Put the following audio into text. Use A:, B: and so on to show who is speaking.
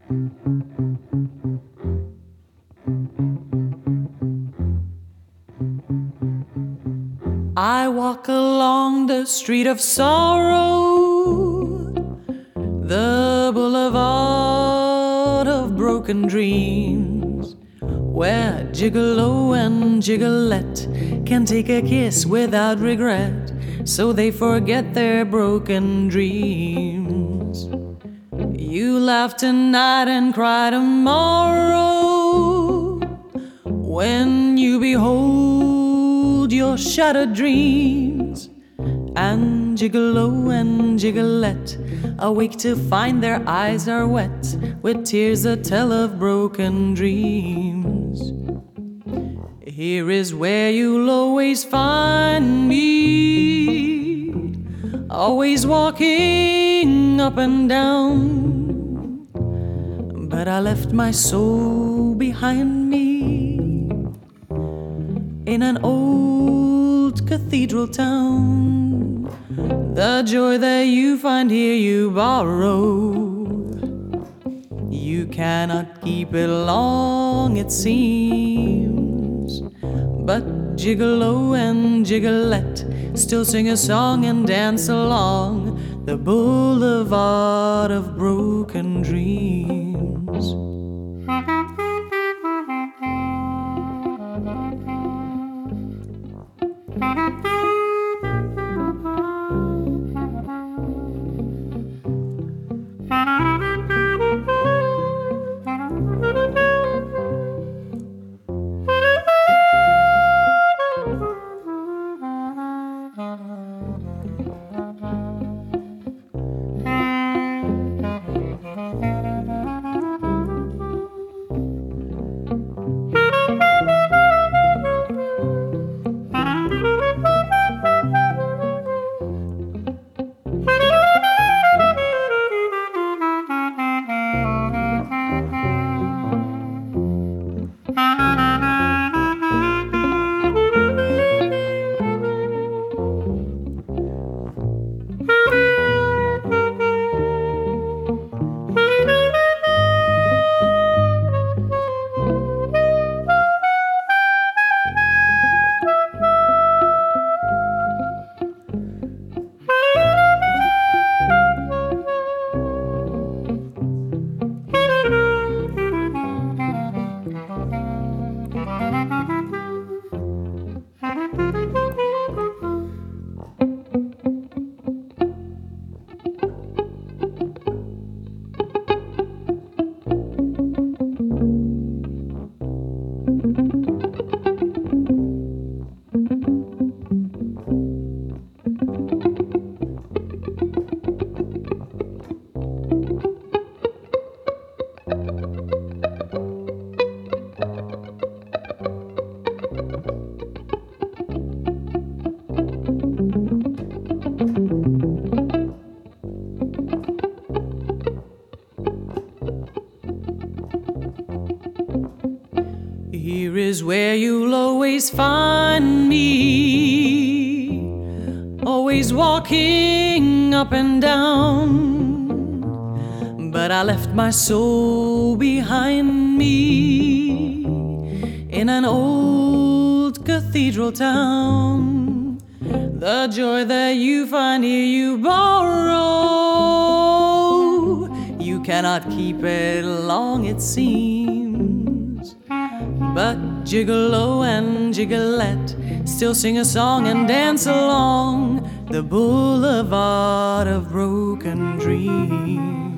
A: I walk along the street of sorrow, the boulevard of broken dreams, where gigolo and gigolette can take a kiss without regret, so they forget their broken dreams. You laugh tonight and cry tomorrow when you behold your shattered dreams. And gigolo and gigolette awake to find their eyes are wet with tears that tell of broken dreams. Here is where you'll always find me, always walking up and down. But I left my soul behind me in an old cathedral town. The joy that you find here you borrow. You cannot keep it long, it seems. But gigolo and gigolette still sing a song and dance along the boulevard of broken dreams. Here is where you'll always find me, always walking up and down. But I left my soul behind me in an old cathedral town. The joy that you find here you borrow. You cannot keep it long, it seems. But gigolo and gigolette still sing a song and dance along the boulevard of broken dreams.